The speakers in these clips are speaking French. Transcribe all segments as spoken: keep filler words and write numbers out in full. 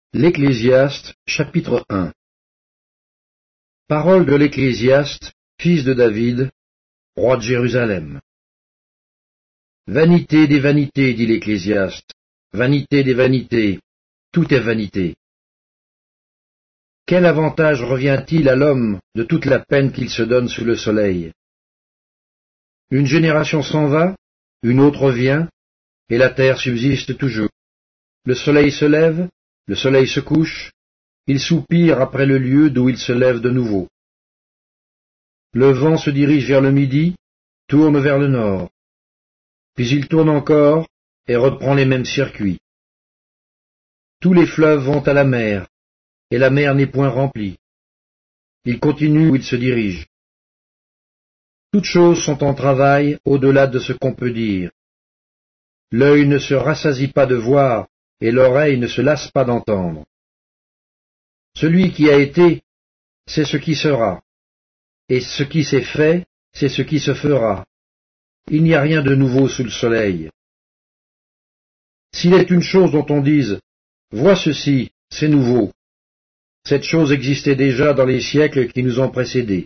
L'Ecclésiaste, chapitre un. Parole de l'Ecclésiaste, fils de David, roi de Jérusalem. Vanité des vanités, dit l'Ecclésiaste, vanité des vanités, tout est vanité. Quel avantage revient-il à l'homme de toute la peine qu'il se donne sous le soleil? Une génération s'en va, une autre vient, et la terre subsiste toujours. Le soleil se lève, le soleil se couche, il soupire après le lieu d'où il se lève de nouveau. Le vent se dirige vers le midi, tourne vers le nord, puis il tourne encore et reprend les mêmes circuits. Tous les fleuves vont à la mer, et la mer n'est point remplie. Il continue où il se dirige. Toutes choses sont en travail au-delà de ce qu'on peut dire. L'œil ne se rassasie pas de voir, et l'oreille ne se lasse pas d'entendre. Celui qui a été, c'est ce qui sera, et ce qui s'est fait, c'est ce qui se fera. Il n'y a rien de nouveau sous le soleil. S'il est une chose dont on dise, vois ceci, c'est nouveau, cette chose existait déjà dans les siècles qui nous ont précédés.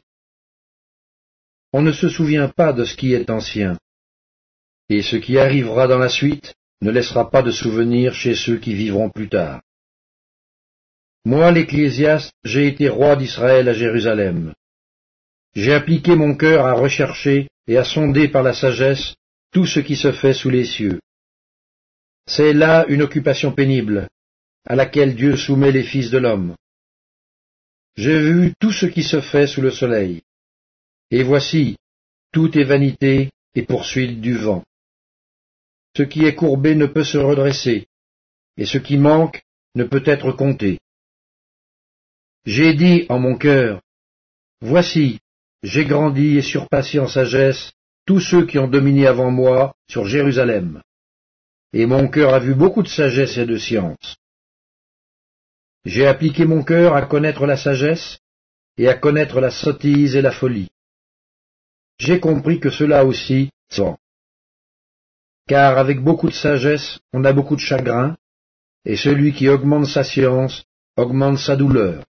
On ne se souvient pas de ce qui est ancien, et ce qui arrivera dans la suite ne laissera pas de souvenir chez ceux qui vivront plus tard. Moi, l'Ecclésiaste, j'ai été roi d'Israël à Jérusalem. J'ai appliqué mon cœur à rechercher et à sonder par la sagesse tout ce qui se fait sous les cieux. C'est là une occupation pénible, à laquelle Dieu soumet les fils de l'homme. J'ai vu tout ce qui se fait sous le soleil, et voici, tout est vanité et poursuite du vent. Ce qui est courbé ne peut se redresser, et ce qui manque ne peut être compté. J'ai dit en mon cœur, voici, j'ai grandi et surpassé en sagesse tous ceux qui ont dominé avant moi sur Jérusalem. Et mon cœur a vu beaucoup de sagesse et de science. J'ai appliqué mon cœur à connaître la sagesse et à connaître la sottise et la folie. J'ai compris que cela aussi, c'est vent. Car avec beaucoup de sagesse, on a beaucoup de chagrin, et celui qui augmente sa science augmente sa douleur.